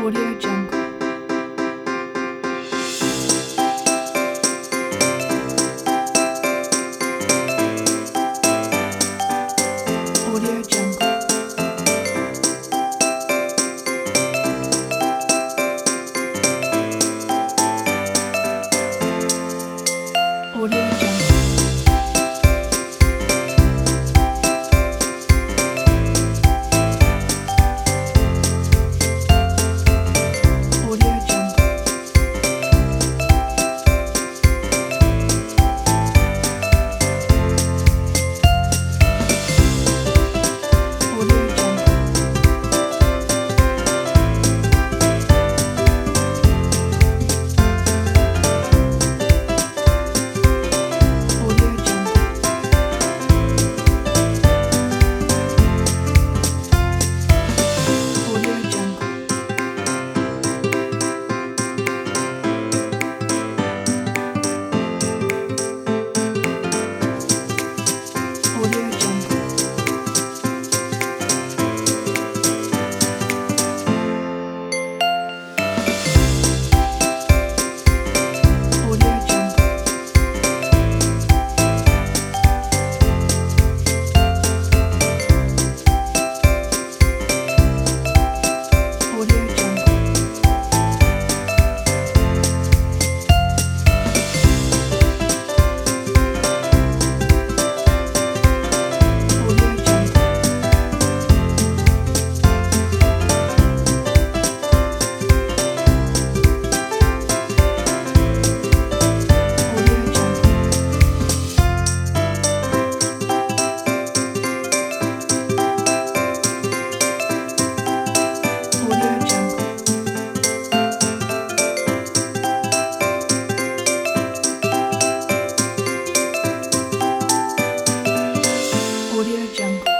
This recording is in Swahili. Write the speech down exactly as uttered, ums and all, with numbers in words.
Audio Jungle. Audio Jungle. Audio Jungle. Audio Jungle. Audio Jungle. Audio Jungle. Audio Jungle. Audio Jungle. Audio Jungle. Audio Jungle. Audio Jungle. Audio Jungle. Audio Jungle. Audio Jungle.